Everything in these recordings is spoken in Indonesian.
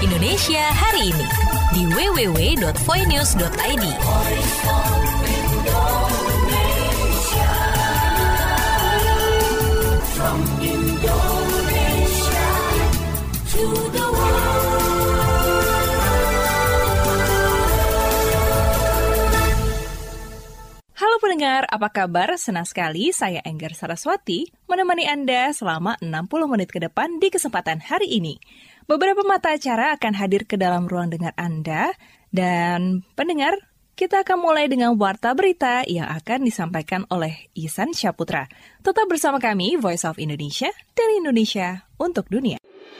Indonesia hari ini di www.voinews.id. From Indonesia to the world. Halo pendengar, apa kabar? Senang sekali saya Enggar Saraswati menemani Anda selama 60 menit ke depan di kesempatan hari ini. Beberapa mata acara akan hadir ke dalam ruang dengar Anda, dan pendengar, kita akan mulai dengan warta berita yang akan disampaikan oleh Ihsan Syaputra. Tetap bersama kami, Voice of Indonesia, dari Indonesia untuk dunia.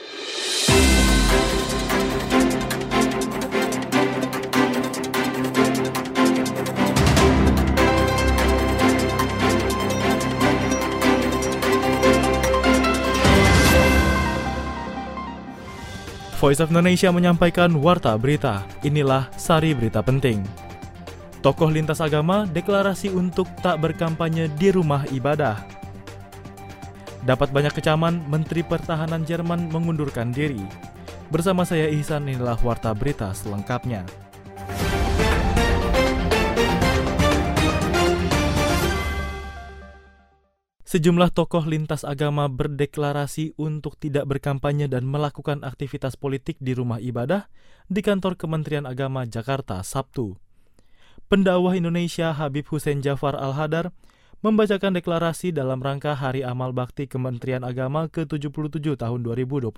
Voice of Indonesia menyampaikan warta berita. Inilah sari berita penting. Tokoh lintas agama deklarasi untuk tak berkampanye di rumah ibadah. Dapat banyak kecaman, Menteri Pertahanan Jerman mengundurkan diri. Bersama saya Ihsan, inilah warta berita selengkapnya. Sejumlah tokoh lintas agama berdeklarasi untuk tidak berkampanye dan melakukan aktivitas politik di rumah ibadah di kantor Kementerian Agama Jakarta, Sabtu. Pendakwah Indonesia Habib Hussein Jafar Al-Hadar membacakan deklarasi dalam rangka Hari Amal Bakti Kementerian Agama ke-77 tahun 2023.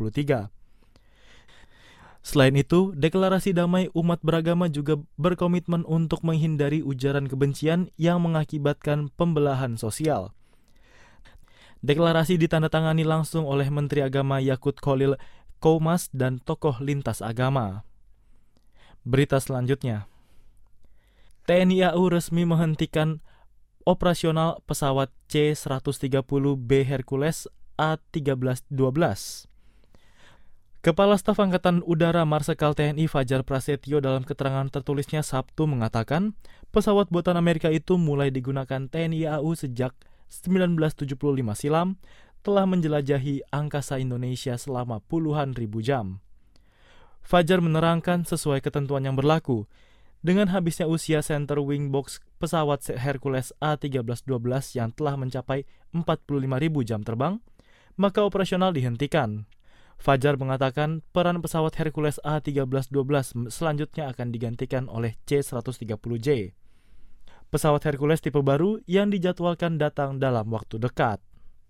Selain itu, deklarasi damai umat beragama juga berkomitmen untuk menghindari ujaran kebencian yang mengakibatkan pembelahan sosial. Deklarasi ditandatangani langsung oleh Menteri Agama Yakut Kholil Koumas dan tokoh lintas agama. Berita selanjutnya. TNI AU resmi menghentikan operasional pesawat C-130B Hercules A-1312. Kepala Staf Angkatan Udara Marsikal TNI Fajar Prasetyo dalam keterangan tertulisnya Sabtu mengatakan, pesawat buatan Amerika itu mulai digunakan TNI AU sejak 1975 silam, telah menjelajahi angkasa Indonesia selama puluhan ribu jam. Fajar menerangkan sesuai ketentuan yang berlaku, dengan habisnya usia center wing box pesawat Hercules A-1312 yang telah mencapai 45.000 jam terbang, maka operasional dihentikan. Fajar mengatakan peran pesawat Hercules A-1312 selanjutnya akan digantikan oleh C-130J. Pesawat Hercules tipe baru yang dijadwalkan datang dalam waktu dekat.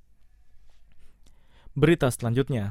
Berita selanjutnya.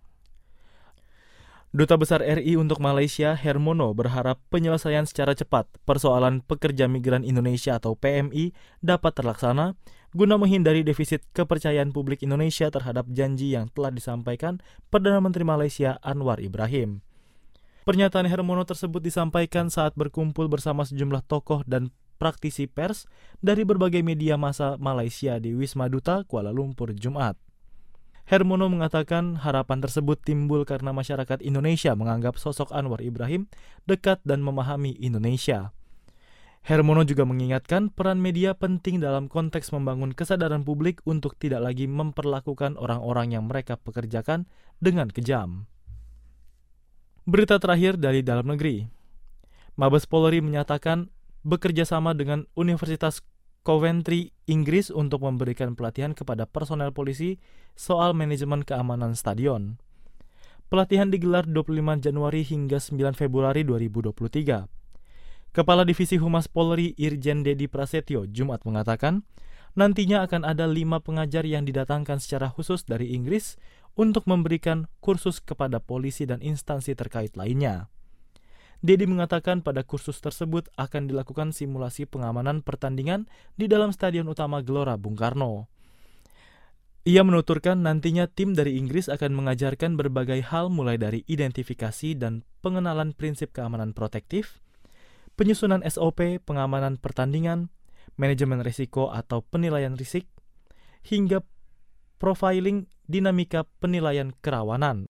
Duta Besar RI untuk Malaysia, Hermono, berharap penyelesaian secara cepat persoalan pekerja migran Indonesia atau PMI dapat terlaksana guna menghindari defisit kepercayaan publik Indonesia terhadap janji yang telah disampaikan Perdana Menteri Malaysia Anwar Ibrahim. Pernyataan Hermono tersebut disampaikan saat berkumpul bersama sejumlah tokoh dan praktisi pers dari berbagai media massa Malaysia di Wisma Duta, Kuala Lumpur, Jumat. Hermono mengatakan harapan tersebut timbul karena masyarakat Indonesia menganggap sosok Anwar Ibrahim dekat dan memahami Indonesia. Hermono juga mengingatkan peran media penting dalam konteks membangun kesadaran publik untuk tidak lagi memperlakukan orang-orang yang mereka pekerjakan dengan kejam. Berita terakhir dari dalam negeri. Mabes Polri menyatakan bekerja sama dengan Universitas Coventry, Inggris untuk memberikan pelatihan kepada personel polisi soal manajemen keamanan stadion. Pelatihan digelar 25 Januari hingga 9 Februari 2023. Kepala Divisi Humas Polri Irjen Dedi Prasetyo Jumat mengatakan, nantinya akan ada 5 pengajar yang didatangkan secara khusus dari Inggris untuk memberikan kursus kepada polisi dan instansi terkait lainnya. Dedi mengatakan pada kursus tersebut akan dilakukan simulasi pengamanan pertandingan di dalam Stadion Utama Gelora Bung Karno. Ia menuturkan nantinya tim dari Inggris akan mengajarkan berbagai hal mulai dari identifikasi dan pengenalan prinsip keamanan protektif, penyusunan SOP pengamanan pertandingan, manajemen risiko atau penilaian risik, hingga profiling dinamika penilaian kerawanan.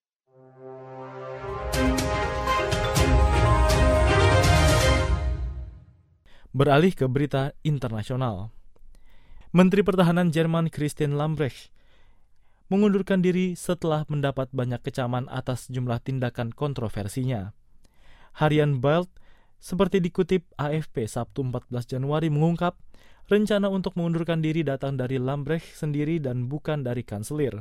Beralih ke berita internasional. Menteri Pertahanan Jerman Christine Lambrecht mengundurkan diri setelah mendapat banyak kecaman atas jumlah tindakan kontroversinya. Harian Bild, seperti dikutip AFP Sabtu 14 Januari mengungkap, rencana untuk mengundurkan diri datang dari Lambrecht sendiri dan bukan dari kanselir.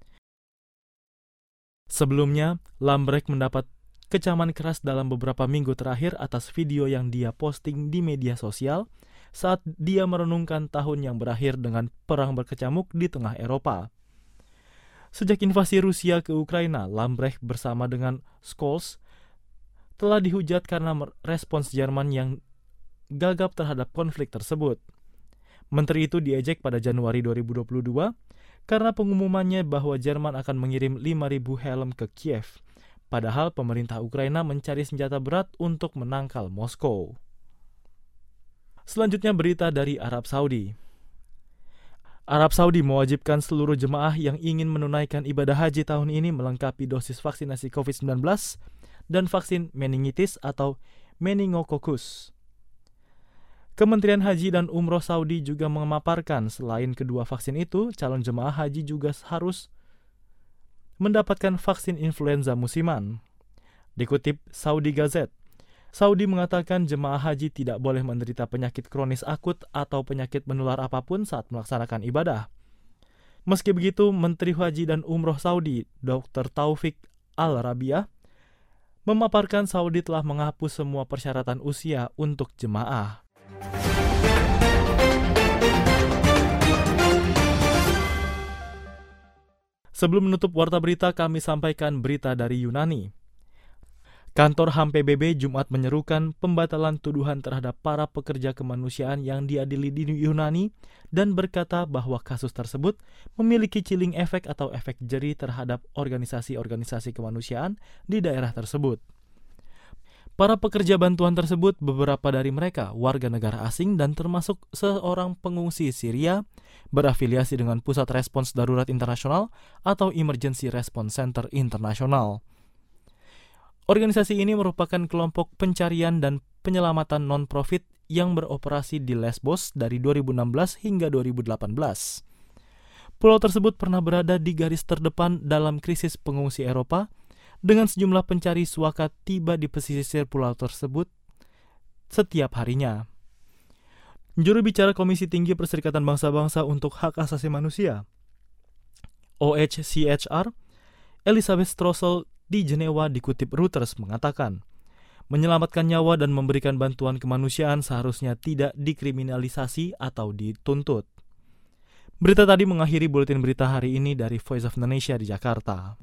Sebelumnya, Lambrecht mendapat kecaman keras dalam beberapa minggu terakhir atas video yang dia posting di media sosial saat dia merenungkan tahun yang berakhir dengan perang berkecamuk di tengah Eropa. Sejak invasi Rusia ke Ukraina, Lambrecht bersama dengan Scholz telah dihujat karena respons Jerman yang gagap terhadap konflik tersebut. Menteri itu diejek pada Januari 2022 karena pengumumannya bahwa Jerman akan mengirim 5.000 helm ke Kiev, padahal pemerintah Ukraina mencari senjata berat untuk menangkal Moskow. Selanjutnya berita dari Arab Saudi. Arab Saudi mewajibkan seluruh jemaah yang ingin menunaikan ibadah haji tahun ini melengkapi dosis vaksinasi COVID-19 dan vaksin meningitis atau meningokokus. Kementerian Haji dan Umroh Saudi juga memaparkan selain kedua vaksin itu, calon jemaah haji juga harus mendapatkan vaksin influenza musiman. Dikutip Saudi Gazette, Saudi mengatakan jemaah haji tidak boleh menderita penyakit kronis akut atau penyakit menular apapun saat melaksanakan ibadah. Meski begitu, Menteri Haji dan Umroh Saudi, Dr. Taufik Al-Rabiah, memaparkan Saudi telah menghapus semua persyaratan usia untuk jemaah. Sebelum menutup warta berita, kami sampaikan berita dari Yunani. Kantor HAM PBB Jumat menyerukan pembatalan tuduhan terhadap para pekerja kemanusiaan yang diadili di Yunani dan berkata bahwa kasus tersebut memiliki chilling efek atau efek jeri terhadap organisasi-organisasi kemanusiaan di daerah tersebut. Para pekerja bantuan tersebut, beberapa dari mereka warga negara asing dan termasuk seorang pengungsi Syria, berafiliasi dengan Pusat Respons Darurat Internasional atau Emergency Response Center Internasional. Organisasi ini merupakan kelompok pencarian dan penyelamatan non-profit yang beroperasi di Lesbos dari 2016 hingga 2018. Pulau tersebut pernah berada di garis terdepan dalam krisis pengungsi Eropa, dengan sejumlah pencari suaka tiba di pesisir pulau tersebut setiap harinya. Juru bicara Komisi Tinggi Perserikatan Bangsa-Bangsa untuk Hak Asasi Manusia, OHCHR, Elizabeth Stroessel, di Jenewa dikutip Reuters mengatakan, menyelamatkan nyawa dan memberikan bantuan kemanusiaan seharusnya tidak dikriminalisasi atau dituntut. Berita tadi mengakhiri buletin berita hari ini dari Voice of Indonesia di Jakarta.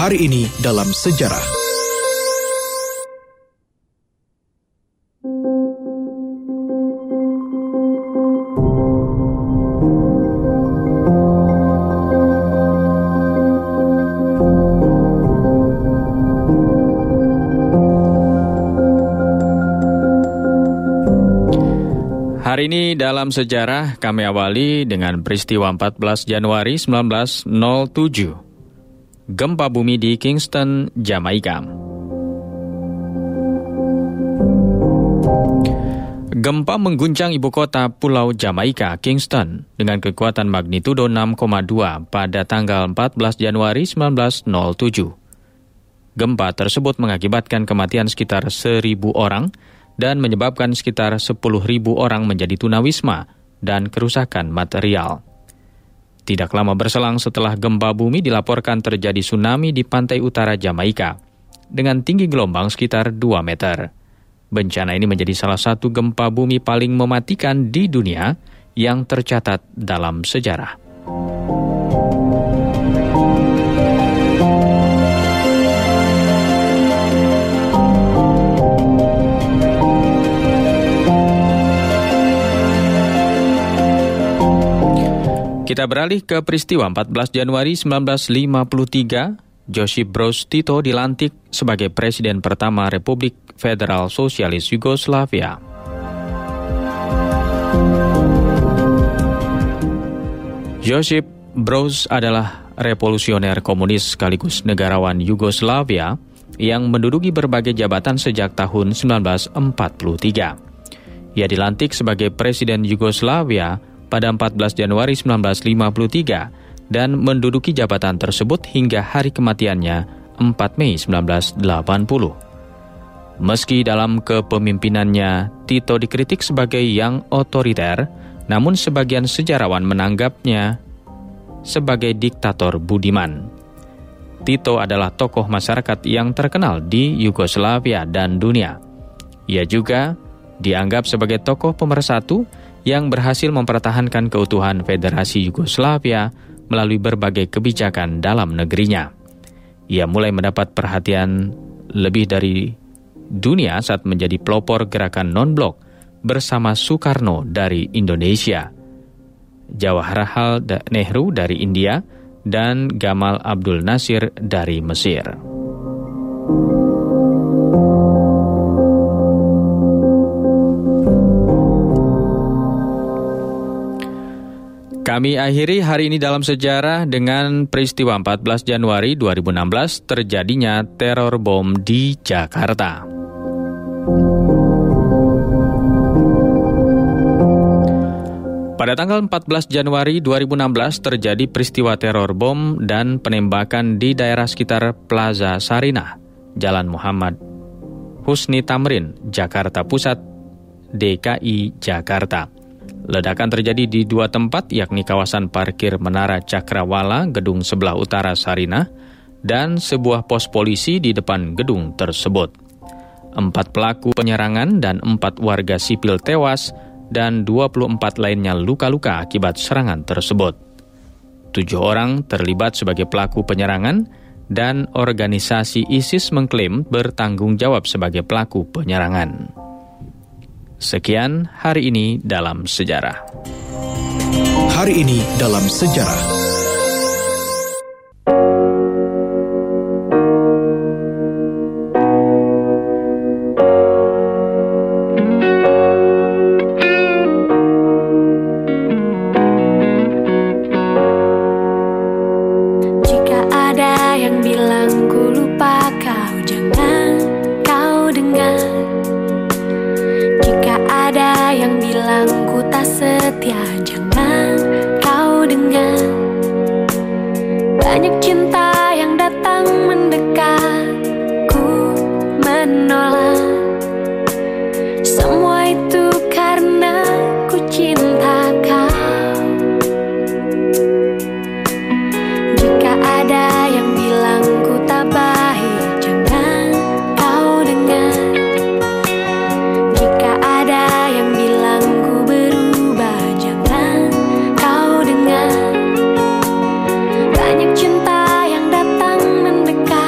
Hari ini dalam sejarah. Hari ini dalam sejarah kami awali dengan peristiwa 14 Januari 1907. Gempa bumi di Kingston, Jamaika. Gempa mengguncang ibu kota Pulau Jamaika, Kingston, dengan kekuatan magnitudo 6,2 pada tanggal 14 Januari 1907. Gempa tersebut mengakibatkan kematian sekitar 1.000 orang dan menyebabkan sekitar 10.000 orang menjadi tunawisma dan kerusakan material. Tidak lama berselang setelah gempa bumi dilaporkan terjadi tsunami di pantai utara Jamaika dengan tinggi gelombang sekitar 2 meter. Bencana ini menjadi salah satu gempa bumi paling mematikan di dunia yang tercatat dalam sejarah. Kita beralih ke peristiwa 14 Januari 1953, Josip Broz Tito dilantik sebagai Presiden pertama Republik Federal Sosialis Yugoslavia. Josip Broz adalah revolusioner komunis sekaligus negarawan Yugoslavia yang menduduki berbagai jabatan sejak tahun 1943. Ia dilantik sebagai Presiden Yugoslavia pada 14 Januari 1953 dan menduduki jabatan tersebut hingga hari kematiannya 4 Mei 1980. Meski dalam kepemimpinannya Tito dikritik sebagai yang otoriter, namun sebagian sejarawan menanggapnya sebagai diktator budiman. Tito adalah tokoh masyarakat yang terkenal di Yugoslavia dan dunia. Ia juga dianggap sebagai tokoh pemersatu yang berhasil mempertahankan keutuhan Federasi Yugoslavia melalui berbagai kebijakan dalam negerinya. Ia mulai mendapat perhatian lebih dari dunia saat menjadi pelopor gerakan non-blok bersama Soekarno dari Indonesia, Jawaharlal Nehru dari India, dan Gamal Abdul Nasir dari Mesir. Kami akhiri hari ini dalam sejarah dengan peristiwa 14 Januari 2016 terjadinya teror bom di Jakarta. Pada tanggal 14 Januari 2016 terjadi peristiwa teror bom dan penembakan di daerah sekitar Plaza Sarinah, Jalan Muhammad Husni Tamrin, Jakarta Pusat, DKI Jakarta. Ledakan terjadi di 2 tempat, yakni kawasan parkir Menara Cakrawala, gedung sebelah utara Sarinah, dan sebuah pos polisi di depan gedung tersebut. 4 pelaku penyerangan dan 4 warga sipil tewas, dan 24 lainnya luka-luka akibat serangan tersebut. 7 orang terlibat sebagai pelaku penyerangan, dan organisasi ISIS mengklaim bertanggung jawab sebagai pelaku penyerangan. Sekian hari ini dalam sejarah. Hari ini dalam sejarah. Jika ada yang bilang ku lupa kau, jangan kau dengar. Ada yang bilang ku tak setia, jangan kau dengar. Banyak cinta yang datang mendekat, ku menolak. Semua itu karena ku cinta kau. Jika ada yang bilang ku tak baik, jangan kau dengar. Jika ada yang bilang ku berubah, jangan kau dengar. Banyak cinta yang datang mendekat,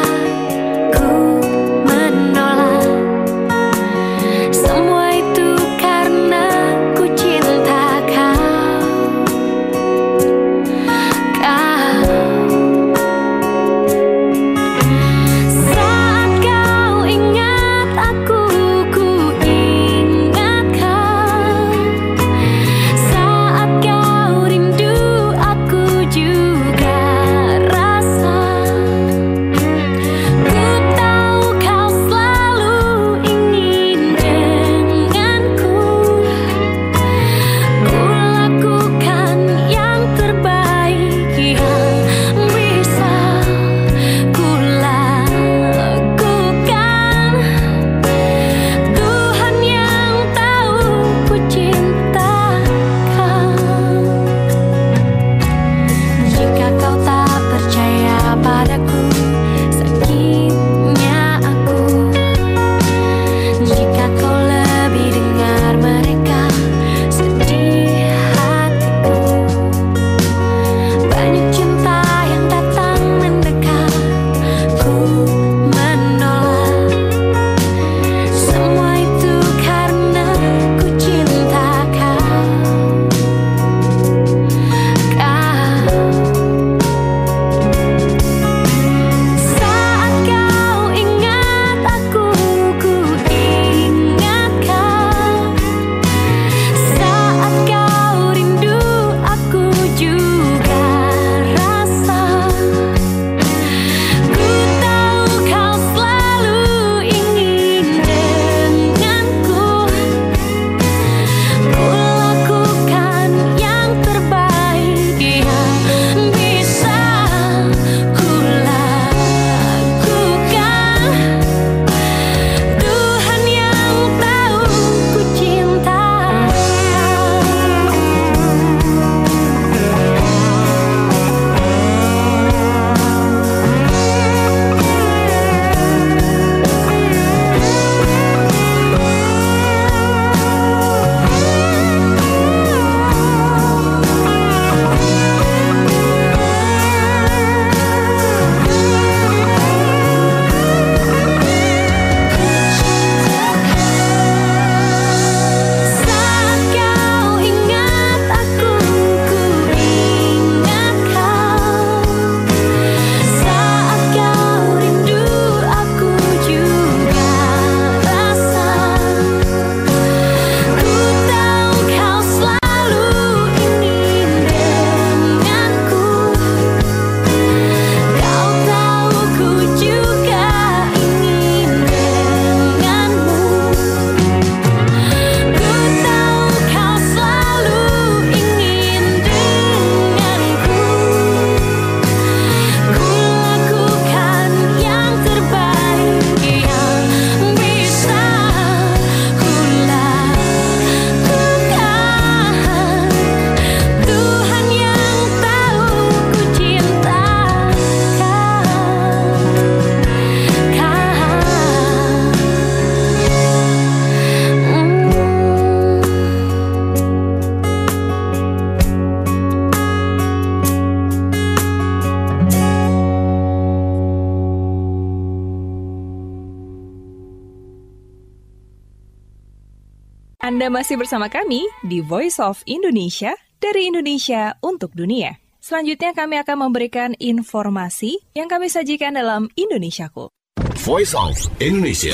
Anda masih bersama kami di Voice of Indonesia, dari Indonesia untuk dunia. Selanjutnya kami akan memberikan informasi yang kami sajikan dalam Indonesiaku. Voice of Indonesia.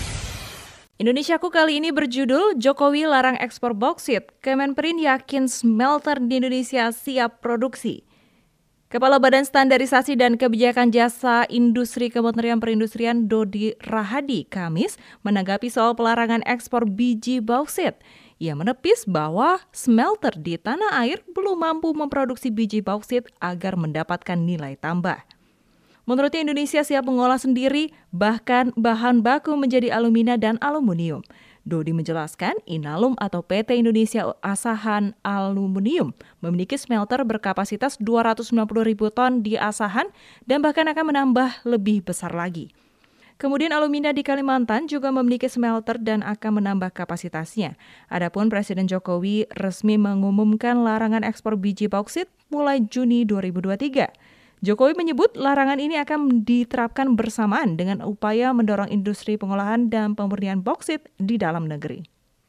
Indonesiaku kali ini berjudul Jokowi larang ekspor bauksit, Kemenperin yakin smelter di Indonesia siap produksi. Kepala Badan Standarisasi dan Kebijakan Jasa Industri Kementerian Perindustrian Dodi Rahadi Kamis menanggapi soal pelarangan ekspor biji bauksit. Ia menepis bahwa smelter di tanah air belum mampu memproduksi biji bauksit agar mendapatkan nilai tambah. Menurutnya Indonesia siap mengolah sendiri, bahkan bahan baku menjadi alumina dan aluminium. Dodi menjelaskan, Inalum atau PT Indonesia Asahan Aluminium memiliki smelter berkapasitas 290.000 ton di Asahan dan bahkan akan menambah lebih besar lagi. Kemudian Alumina di Kalimantan juga memiliki smelter dan akan menambah kapasitasnya. Adapun Presiden Jokowi resmi mengumumkan larangan ekspor biji bauksit mulai Juni 2023. Jokowi menyebut larangan ini akan diterapkan bersamaan dengan upaya mendorong industri pengolahan dan pemurnian bauksit di dalam negeri.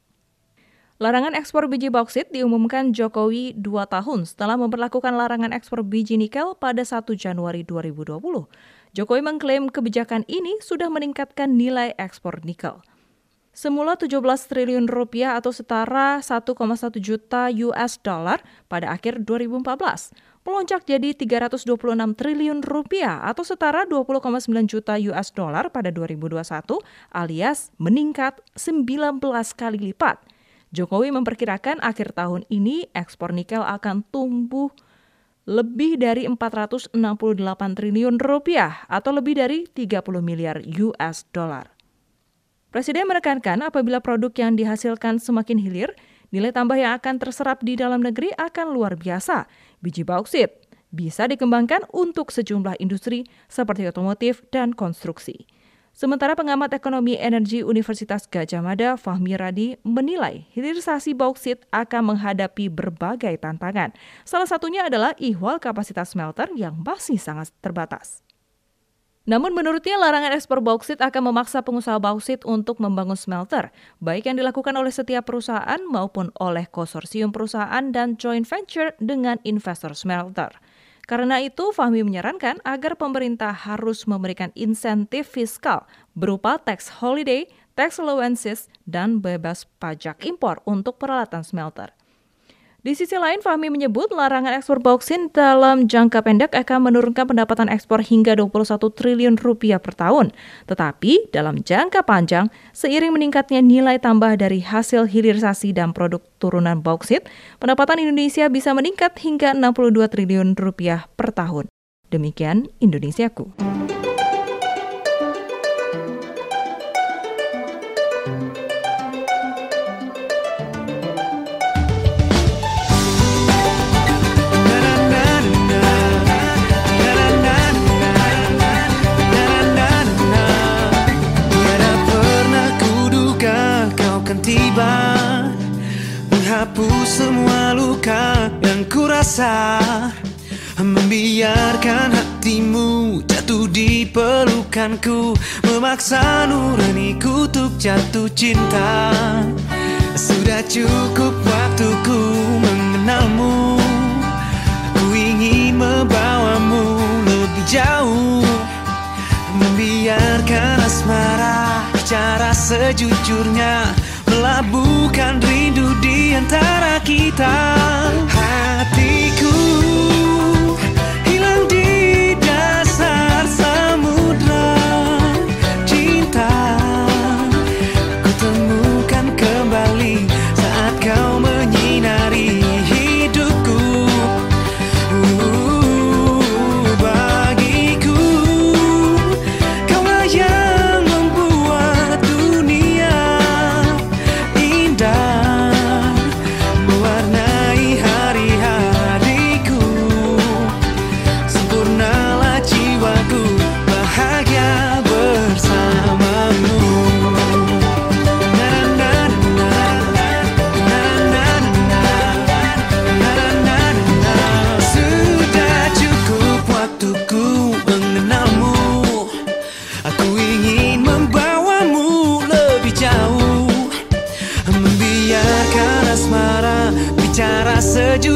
Larangan ekspor biji bauksit diumumkan Jokowi 2 tahun setelah memperlakukan larangan ekspor biji nikel pada 1 Januari 2020. Jokowi mengklaim kebijakan ini sudah meningkatkan nilai ekspor nikel. Semula 17 triliun rupiah atau setara 1,1 juta US dollar pada akhir 2014, melonjak jadi 326 triliun rupiah atau setara 20,9 juta US dollar pada 2021 alias meningkat 19 kali lipat. Jokowi memperkirakan akhir tahun ini ekspor nikel akan tumbuh lebih dari 468 triliun rupiah atau lebih dari 30 miliar US dollar. Presiden menekankan apabila produk yang dihasilkan semakin hilir, nilai tambah yang akan terserap di dalam negeri akan luar biasa. Biji bauksit bisa dikembangkan untuk sejumlah industri seperti otomotif dan konstruksi. Sementara pengamat ekonomi energi Universitas Gadjah Mada, Fahmi Radi, menilai hilirisasi bauksit akan menghadapi berbagai tantangan. Salah satunya adalah ihwal kapasitas smelter yang masih sangat terbatas. Namun menurutnya larangan ekspor bauksit akan memaksa pengusaha bauksit untuk membangun smelter, baik yang dilakukan oleh setiap perusahaan maupun oleh konsorsium perusahaan dan joint venture dengan investor smelter. Karena itu, Fahmi menyarankan agar pemerintah harus memberikan insentif fiskal berupa tax holiday, tax allowances, dan bebas pajak impor untuk peralatan smelter. Di sisi lain, Fahmi menyebut larangan ekspor bauksit dalam jangka pendek akan menurunkan pendapatan ekspor hingga 21 triliun rupiah per tahun. Tetapi dalam jangka panjang, seiring meningkatnya nilai tambah dari hasil hilirisasi dan produk turunan bauksit, pendapatan Indonesia bisa meningkat hingga 62 triliun rupiah per tahun. Demikian Indonesiaku. Menghapus semua luka yang kurasa, membiarkan hatimu jatuh di pelukanku, memaksa nuraniku untuk jatuh cinta. Sudah cukup waktuku mengenalmu, aku ingin membawamu lebih jauh, membiarkan asmara bicara sejujurnya, melabuhkan rindu di antara kita. Hatiku hilang di dasar samudra cinta, aku temukan kembali saat kau menyinari hidupku. Bagiku kaulah yang membuat dunia indah, mewarnai hari-hari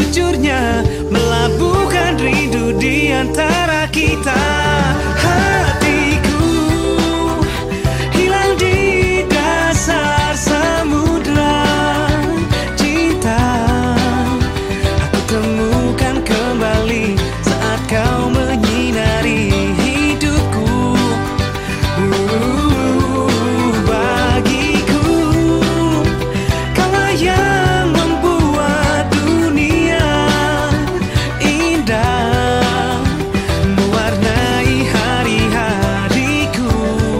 sejujurnya, melabuhkan rindu di antara kita. Hatiku hilang di dasar samudra cinta. Aku temukan kembali saat kau menyinari hidupku. Bagiku kaulah yang membuat dunia indah, mewarnai hari-hariku.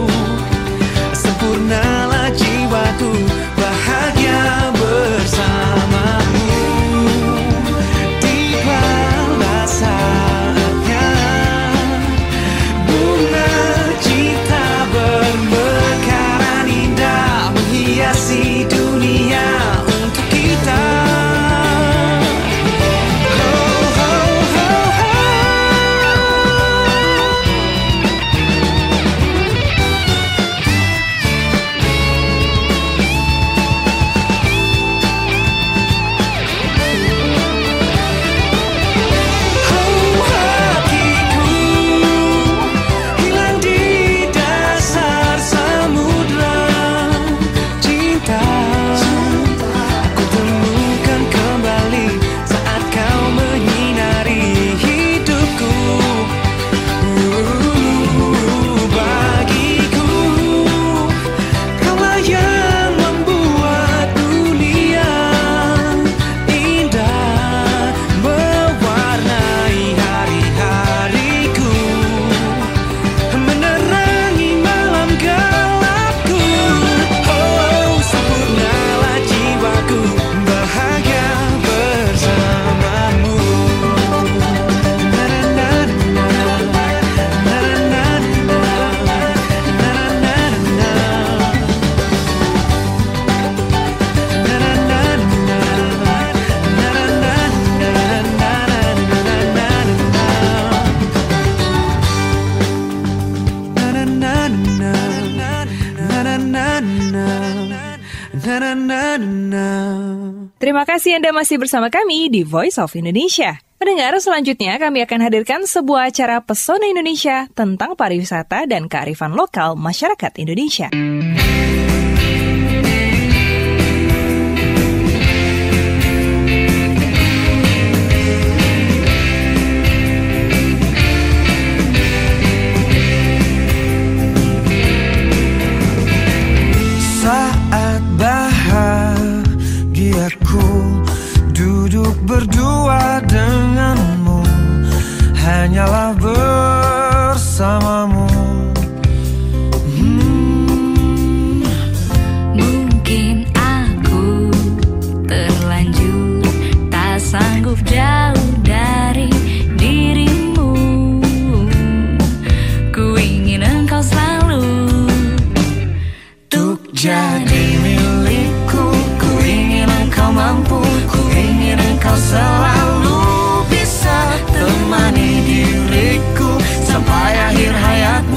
Sempurnalah jiwaku bahagia bersamamu. Tibalah saatnya bunga cinta bermekaran indah, menghiasi dunia untuk kita. Hatiku hilang di dasar samudra cinta. Aku temukan kembali saat kau menyinari hidupku. Bagiku kaulah yang membuat dunia indah, mewarnai hari-hariku, menerangi malam gelapku. Oh, sempurnalah jiwaku bahagia bersamamu. Terima kasih Anda masih bersama kami di Voice of Indonesia. Pendengar, selanjutnya kami akan hadirkan sebuah acara Pesona Indonesia tentang pariwisata dan kearifan lokal masyarakat Indonesia. Saat bahagiaku duduk berdua denganmu, hanyalah bersamamu. Mungkin aku terlanjur tak sanggup jauh dari dirimu. Ku ingin engkau selalu untuk jadi milikku. Ku ingin engkau mampu, ku ingin engkau selalu bisa temani diriku sampai akhir hayat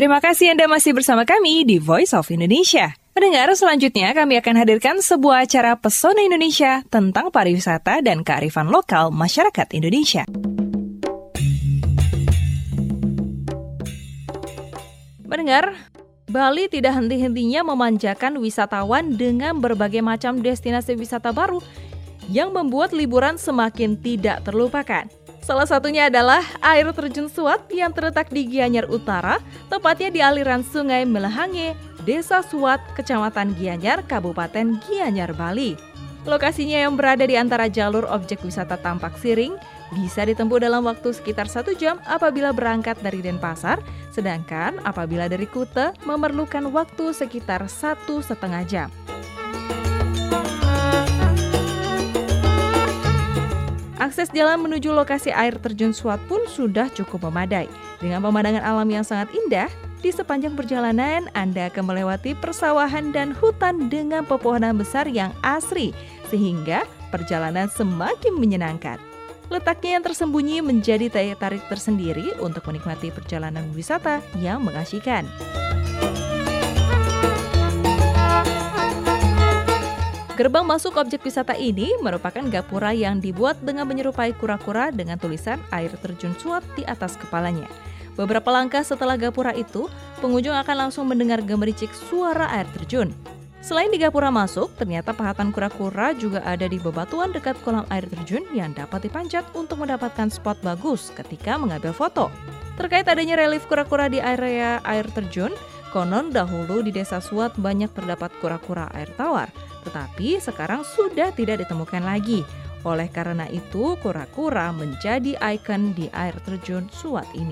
Terima kasih Anda masih bersama kami di Voice of Indonesia. Pendengar, selanjutnya kami akan hadirkan sebuah acara Pesona Indonesia tentang pariwisata dan kearifan lokal masyarakat Indonesia. Pendengar, Bali tidak henti-hentinya memanjakan wisatawan dengan berbagai macam destinasi wisata baru yang membuat liburan semakin tidak terlupakan. Salah satunya adalah air terjun Suat yang terletak di Gianyar Utara, tepatnya di aliran Sungai Melehange, Desa Suat, Kecamatan Gianyar, Kabupaten Gianyar, Bali. Lokasinya yang berada di antara jalur objek wisata Tampak Siring bisa ditempuh dalam waktu sekitar 1 jam apabila berangkat dari Denpasar, sedangkan apabila dari Kute memerlukan waktu sekitar 1,5 jam. Akses jalan menuju lokasi air terjun Suat pun sudah cukup memadai. Dengan pemandangan alam yang sangat indah, di sepanjang perjalanan Anda akan melewati persawahan dan hutan dengan pepohonan besar yang asri, sehingga perjalanan semakin menyenangkan. Letaknya yang tersembunyi menjadi daya tarik tersendiri untuk menikmati perjalanan wisata yang mengasyikan. Gerbang masuk objek wisata ini merupakan gapura yang dibuat dengan menyerupai kura-kura dengan tulisan air terjun Suat di atas kepalanya. Beberapa langkah setelah gapura itu, pengunjung akan langsung mendengar gemericik suara air terjun. Selain di gapura masuk, ternyata pahatan kura-kura juga ada di bebatuan dekat kolam air terjun yang dapat dipanjat untuk mendapatkan spot bagus ketika mengambil foto. Terkait adanya relief kura-kura di area air terjun, konon dahulu di Desa Suat banyak terdapat kura-kura air tawar, tetapi sekarang sudah tidak ditemukan lagi. Oleh karena itu, kura-kura menjadi ikon di air terjun Suat ini.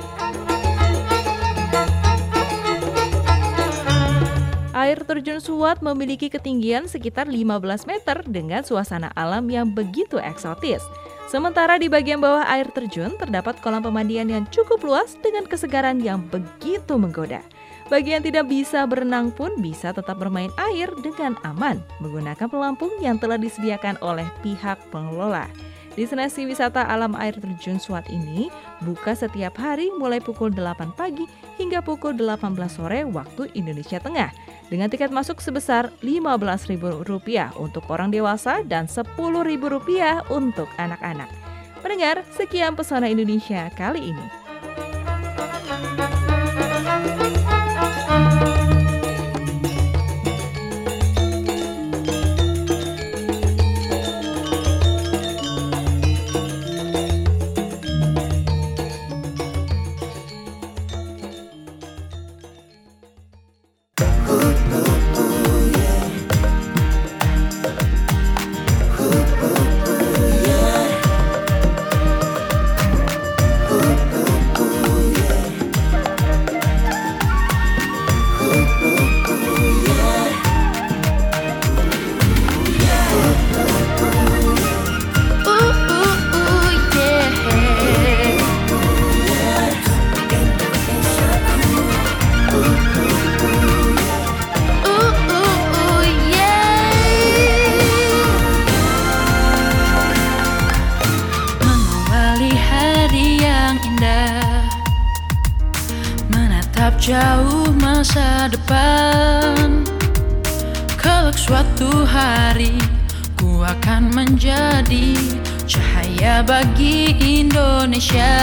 Air terjun Suat memiliki ketinggian sekitar 15 meter dengan suasana alam yang begitu eksotis. Sementara di bagian bawah air terjun terdapat kolam pemandian yang cukup luas dengan kesegaran yang begitu menggoda. Bagi yang tidak bisa berenang pun bisa tetap bermain air dengan aman menggunakan pelampung yang telah disediakan oleh pihak pengelola. Destinasi wisata alam air terjun Suat ini buka setiap hari mulai pukul 8 pagi hingga pukul 18 sore waktu Indonesia Tengah dengan tiket masuk sebesar Rp15.000 untuk orang dewasa dan Rp10.000 untuk anak-anak. Pendengar, sekian Pesona Indonesia kali ini. Jauh masa depan, kelak suatu hari ku akan menjadi cahaya bagi Indonesia.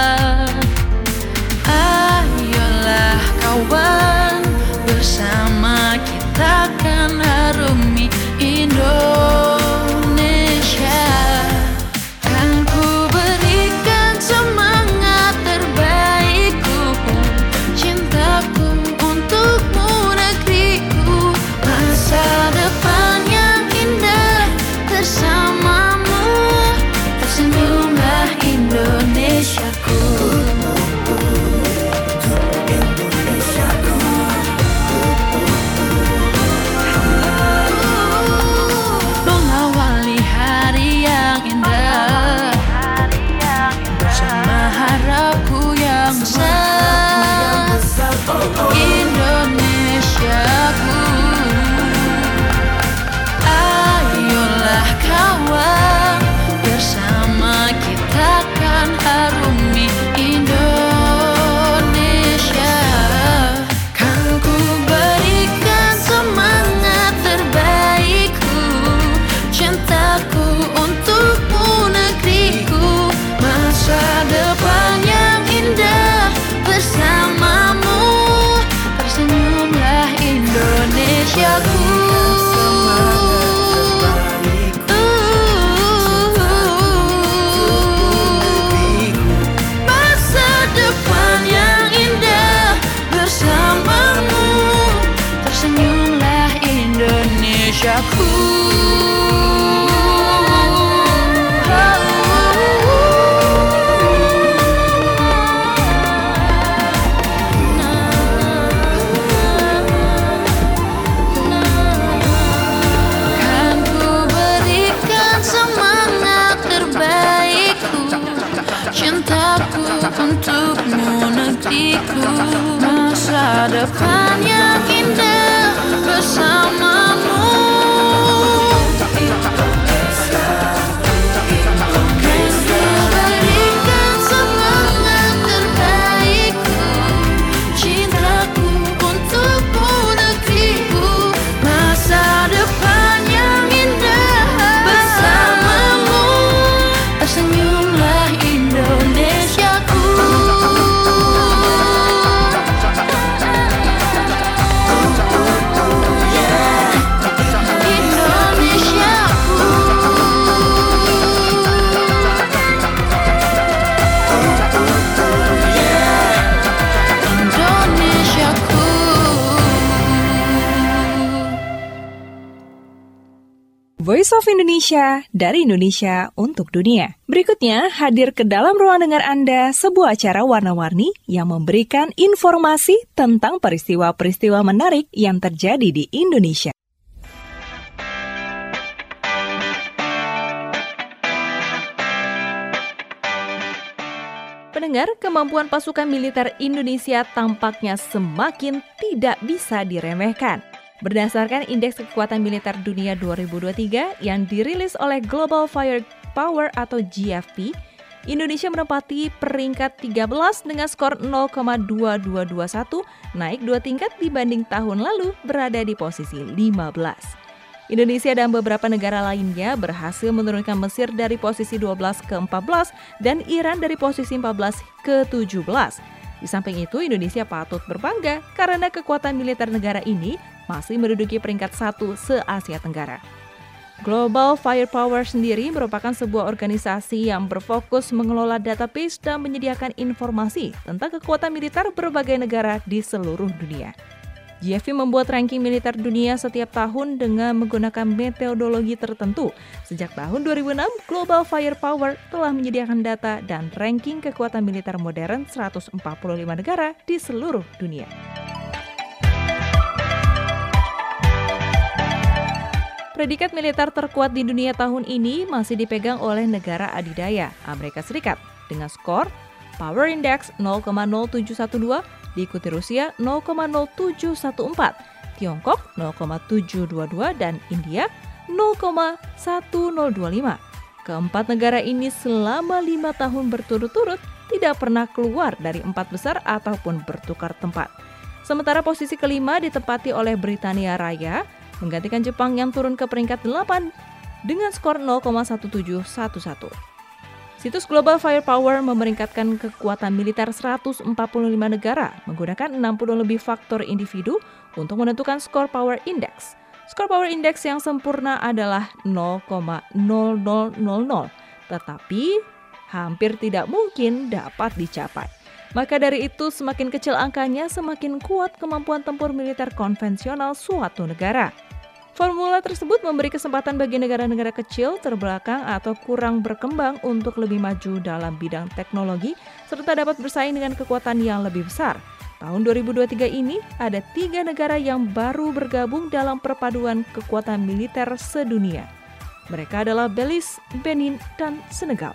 Ayolah kawan, bersama kita akan harumi Indonesia. Kan ku berikan semangat terbaikku, cintaku untukmu negeriku, masa depan yang indah bersamamu, tersenyumlah Indonesiaku. untukmu negeriku, masa depan yang indah bersamamu. Berikan semangat terbaikku, cintaku untukmu negeriku, masa depan yang indah bersamamu. Tersenyumlah Indonesiaku. Voice of Indonesia, dari Indonesia untuk dunia. Berikutnya, hadir ke dalam ruang dengar Anda sebuah acara warna-warni yang memberikan informasi tentang peristiwa-peristiwa menarik yang terjadi di Indonesia. Pendengar, kemampuan pasukan militer Indonesia tampaknya semakin tidak bisa diremehkan. Berdasarkan Indeks Kekuatan Militer Dunia 2023 yang dirilis oleh Global Firepower atau GFP, Indonesia menempati peringkat 13 dengan skor 0,2221, naik 2 tingkat dibanding tahun lalu, berada di posisi 15. Indonesia dan beberapa negara lainnya berhasil menurunkan Mesir dari posisi 12 ke 14 dan Iran dari posisi 14 ke 17. Di samping itu, Indonesia patut berbangga karena kekuatan militer negara ini masih menduduki peringkat 1 se-Asia Tenggara. Global Firepower sendiri merupakan sebuah organisasi yang berfokus mengelola database dan menyediakan informasi tentang kekuatan militer berbagai negara di seluruh dunia. GFP membuat ranking militer dunia setiap tahun dengan menggunakan metodologi tertentu. Sejak tahun 2006, Global Firepower telah menyediakan data dan ranking kekuatan militer modern 145 negara di seluruh dunia. Predikat militer terkuat di dunia tahun ini masih dipegang oleh negara adidaya, Amerika Serikat, dengan skor Power Index 0,0712, diikuti Rusia 0,0714, Tiongkok 0,722, dan India 0,1025. Keempat negara ini selama 5 tahun berturut-turut tidak pernah keluar dari 4 besar ataupun bertukar tempat. Sementara posisi kelima ditempati oleh Britania Raya, menggantikan Jepang yang turun ke peringkat 8 dengan skor 0,1711. Situs Global Firepower memeringkatkan kekuatan militer 145 negara menggunakan 60 lebih faktor individu untuk menentukan skor Power Index. Skor Power Index yang sempurna adalah 0,0000, tetapi hampir tidak mungkin dapat dicapai. Maka dari itu, semakin kecil angkanya, semakin kuat kemampuan tempur militer konvensional suatu negara. Formula tersebut memberi kesempatan bagi negara-negara kecil, terbelakang, atau kurang berkembang untuk lebih maju dalam bidang teknologi, serta dapat bersaing dengan kekuatan yang lebih besar. Tahun 2023 ini, ada 3 negara yang baru bergabung dalam perpaduan kekuatan militer sedunia. Mereka adalah Belize, Benin, dan Senegal.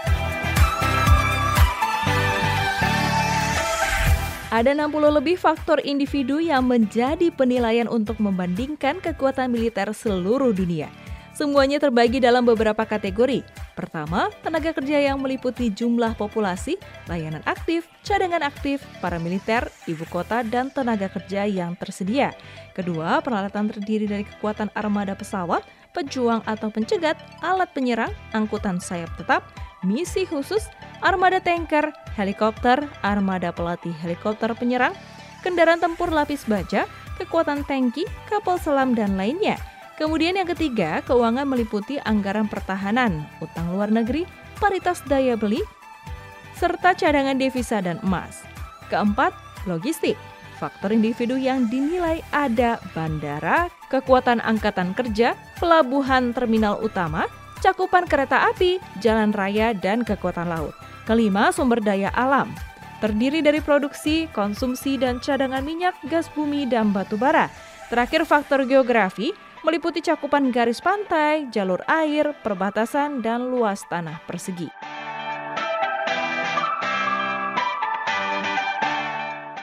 Ada 60 lebih faktor individu yang menjadi penilaian untuk membandingkan kekuatan militer seluruh dunia. Semuanya terbagi dalam beberapa kategori. Pertama, tenaga kerja yang meliputi jumlah populasi, layanan aktif, cadangan aktif, paramiliter, ibu kota, dan tenaga kerja yang tersedia. Kedua, peralatan terdiri dari kekuatan armada pesawat, pejuang atau pencegat, alat penyerang, angkutan sayap tetap, misi khusus, armada tanker, helikopter, armada pelatih helikopter penyerang, kendaraan tempur lapis baja, kekuatan tangki, kapal selam, dan lainnya. Kemudian yang ketiga, keuangan meliputi anggaran pertahanan, utang luar negeri, paritas daya beli, serta cadangan devisa dan emas. Keempat, logistik. Faktor individu yang dinilai ada bandara, kekuatan angkatan kerja, pelabuhan terminal utama, cakupan kereta api, jalan raya, dan kekuatan laut. Kelima, sumber daya alam. Terdiri dari produksi, konsumsi, dan cadangan minyak, gas bumi, dan batu bara. Terakhir, faktor geografi, meliputi cakupan garis pantai, jalur air, perbatasan, dan luas tanah persegi.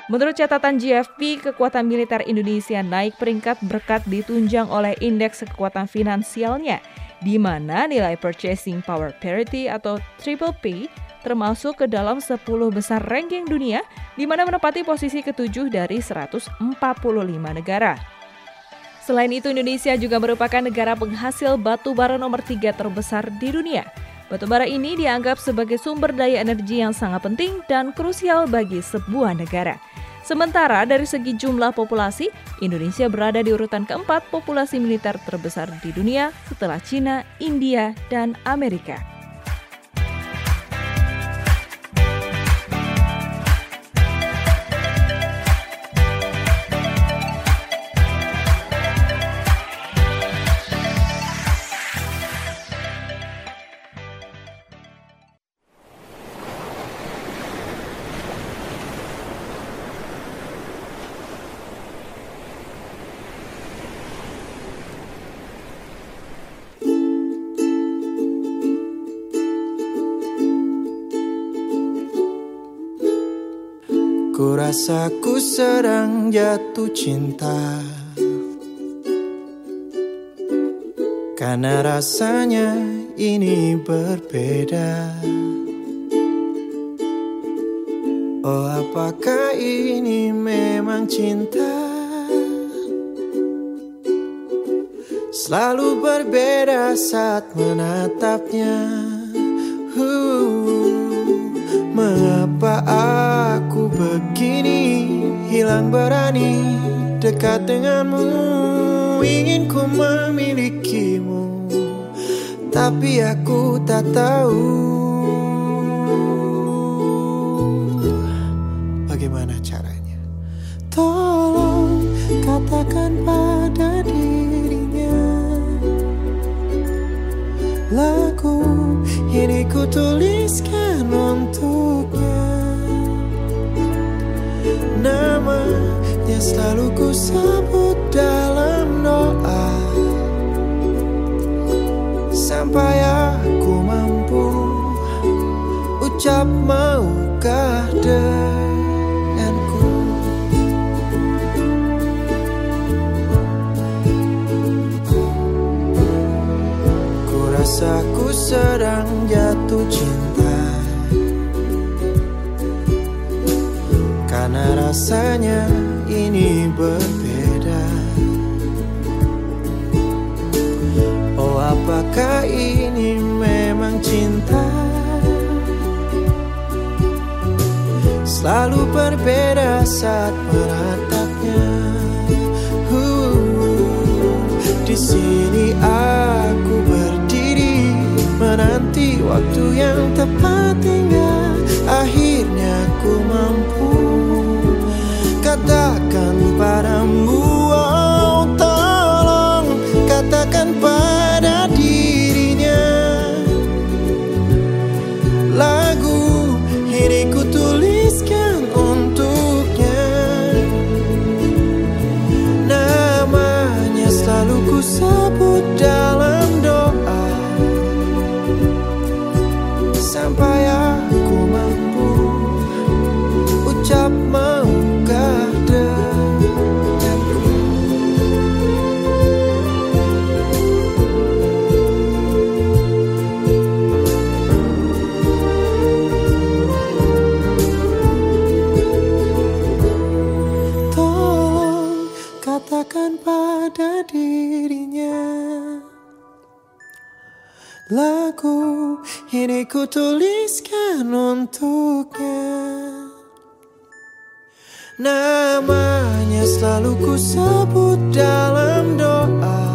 Menurut catatan GFP, kekuatan militer Indonesia naik peringkat berkat ditunjang oleh indeks kekuatan finansialnya, di mana nilai purchasing power parity atau triple P termasuk ke dalam 10 besar ranking dunia, di mana menempati posisi ke-7 dari 145 negara. Selain itu, Indonesia juga merupakan negara penghasil batu bara nomor 3 terbesar di dunia. Batu bara ini dianggap sebagai sumber daya energi yang sangat penting dan krusial bagi sebuah negara. Sementara dari segi jumlah populasi, Indonesia berada di urutan keempat populasi militer terbesar di dunia setelah Cina, India, dan Amerika. Ku rasa ku sedang jatuh cinta, karena rasanya ini berbeda. Oh, apakah ini memang cinta? Selalu berbeda saat menatapnya. Mengapa aku begini, hilang berani dekat denganmu, ingin ku memilikimu, tapi aku tak tahu bagaimana caranya. Tolong katakan pada dirinya, lagu ini ku tuliskan untuknya. Namanya selalu ku sebut dalam doa, sampai aku mampu ucap maukah denganku. Ku rasa ku sedang jatuh cinta, karena rasanya ini berbeda. Oh, apakah ini memang cinta? Selalu berbeda saat menatapnya. Di sini aku berdiri menanti waktu yang tepat hingga akhirnya ku mampu katakan padamu. Oh, tolong katakan pada dirinya, lagu ini ku tuliskan untuknya. Namanya selalu ku sebut dalam doa, sampai aku mampu ucap maukah denganku. Tolong katakan pada dirinya, lagu ini ku tuliskan untuknya. Namanya selalu ku sebut dalam doa,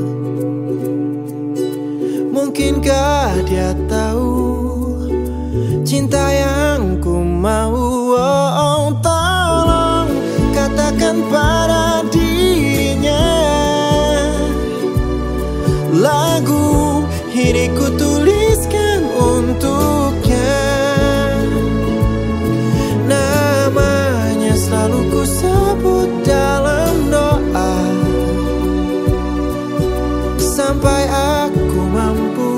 mungkinkah dia tahu cinta yang ku mau? Oh, tolong katakan pada dirinya, lagu ini ku tuliskan untuknya. Namanya selalu ku sebut dalam doa, sampai aku mampu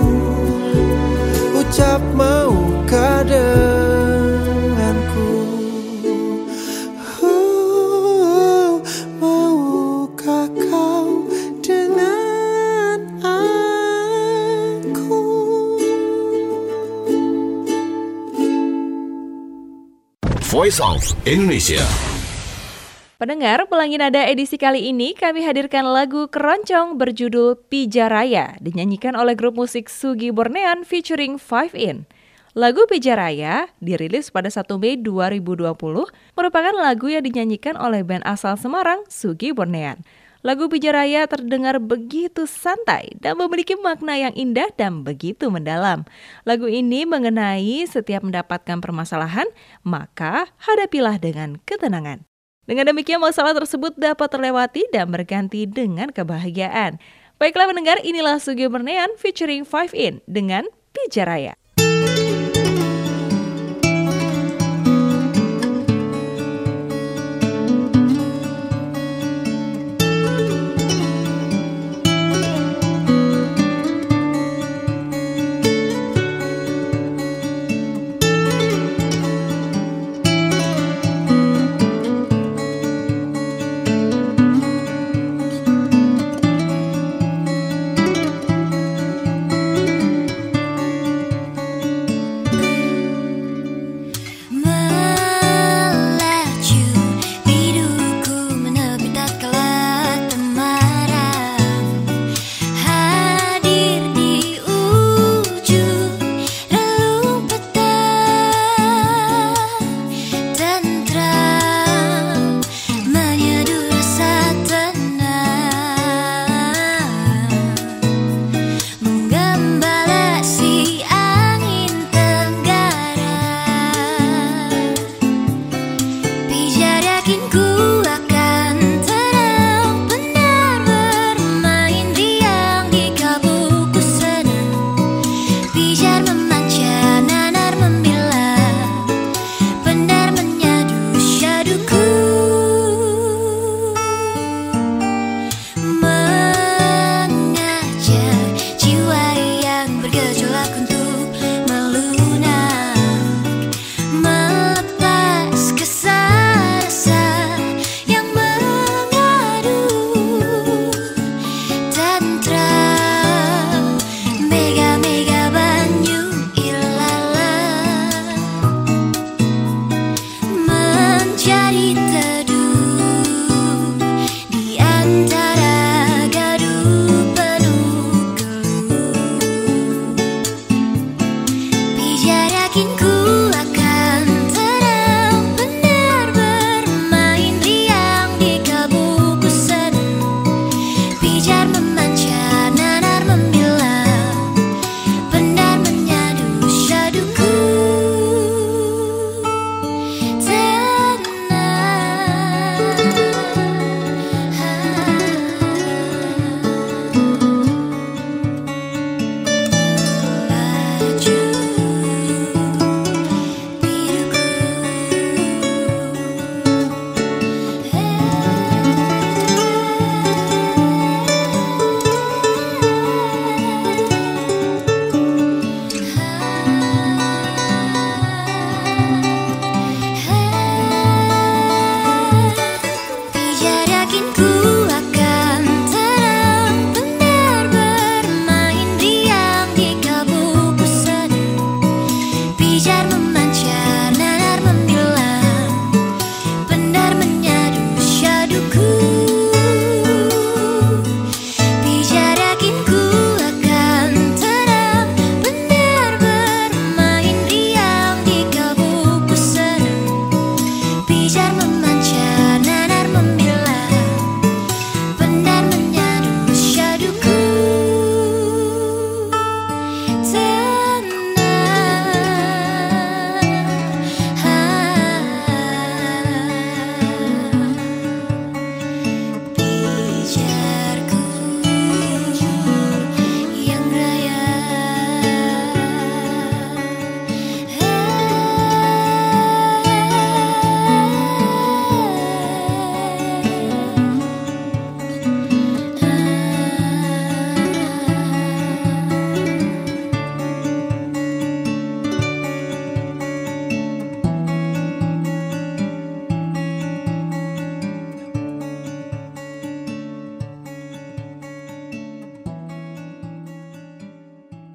ucap maukah denganku. Voice of Indonesia. Pendengar, Pelangi Nada edisi kali ini kami hadirkan lagu keroncong berjudul Pijaraya, dinyanyikan oleh grup musik Sugi Bornean featuring 5in. Lagu Pijaraya dirilis pada 1 Mei 2020, merupakan lagu yang dinyanyikan oleh band asal Semarang, Sugi Bornean. Lagu Pijaraya terdengar begitu santai dan memiliki makna yang indah dan begitu mendalam. Lagu ini mengenai setiap mendapatkan permasalahan, maka hadapilah dengan ketenangan. Dengan demikian masalah tersebut dapat terlewati dan berganti dengan kebahagiaan. Baiklah pendengar, inilah Sugi Bornean featuring 5in dengan Pijaraya.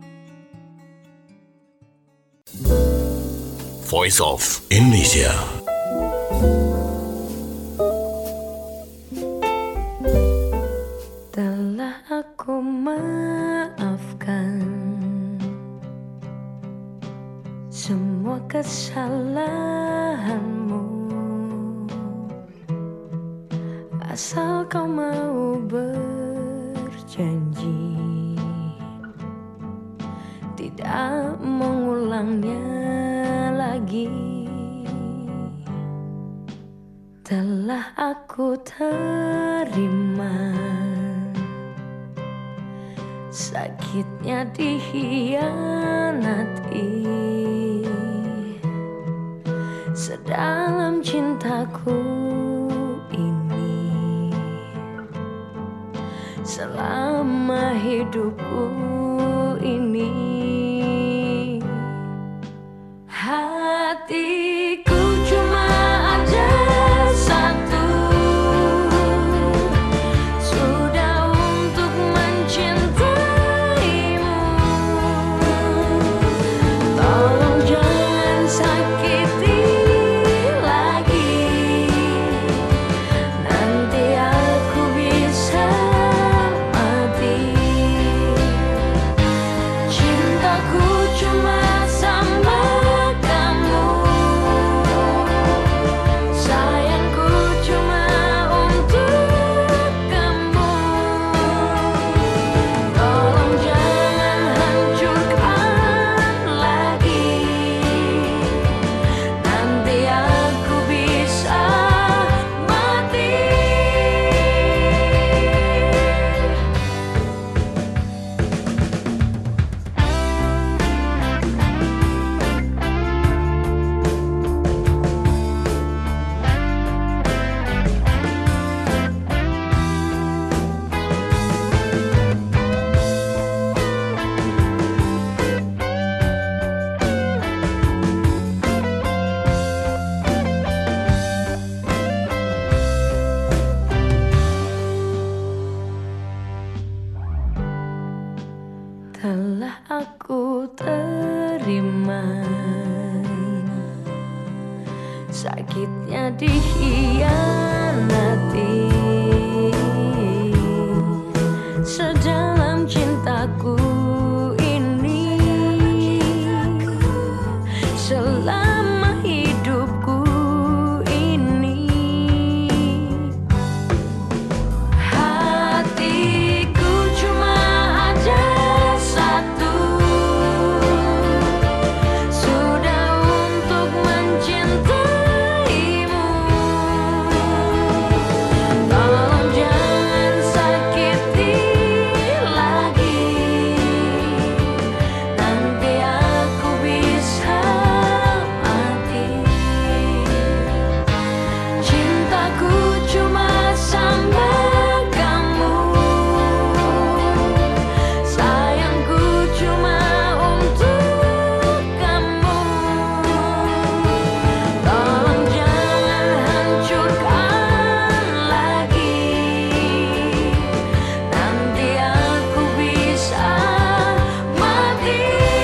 Voice of Indonesia. semua kesalahanmu, asal kau mau berjanji tidak mengulangnya lagi. Telah aku terima sakitnya dikhianati, sedalam cintaku ini, selama hidupku ini. Hatiku cuma ada satu, sudah untuk mencintaimu. Tolong jangan sakiti lagi, nanti aku bisa mati. Cintaku cuma sama kamu, sayangku cuma untuk kamu. Tolong jangan hancurkan lagi, nanti aku bisa mati. Telah aku terima sakitnya dikhianati, sedalam cintaku ini, selama hidupku ini. Hatiku cuma ada satu, sudah untuk mencintaimu. Tolong jangan sakiti lagi, nanti aku bisa mati. Cintaku cuma sama kamu, sayangku cuma untuk kamu. Tolong jangan hancurkan lagi, nanti aku bisa mati.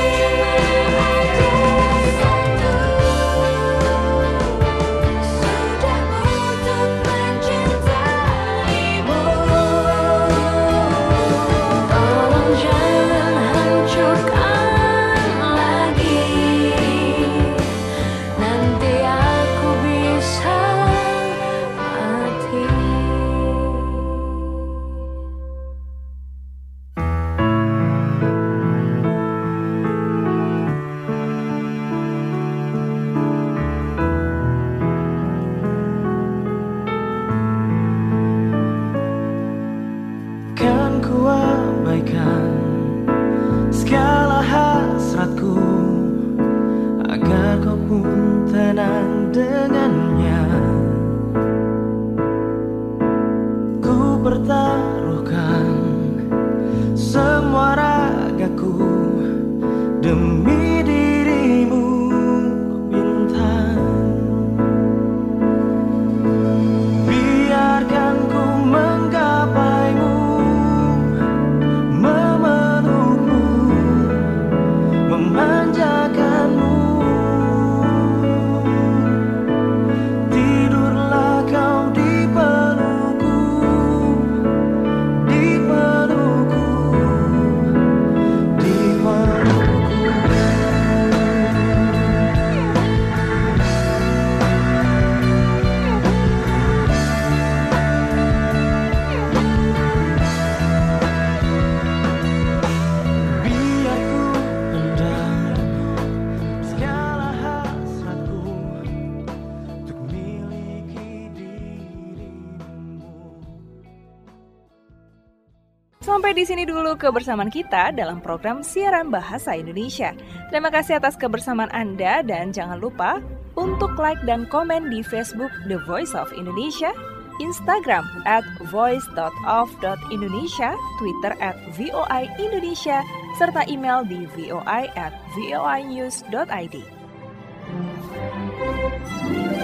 Sudah untuk mencintaimu. Tolong jangan hancurkan lagi, nanti aku bisa mati. Kan ku abaikan segala hasratku, agar kau pun tenang dengannya. Ku pertaruhkan semua ragaku demi dirimu, bintang. Biarkan ku menggapaimu, memelukmu, memanjakanmu. Tidurlah kau di pelukku, di pelukku, di pelukku. Sampai di sini dulu kebersamaan kita dalam program Siaran Bahasa Indonesia. Terima kasih atas kebersamaan Anda dan jangan lupa untuk like dan komen di Facebook The Voice of Indonesia, Instagram @voice.of.indonesia, Twitter @VOI Indonesia, serta email di voi@voinews.id.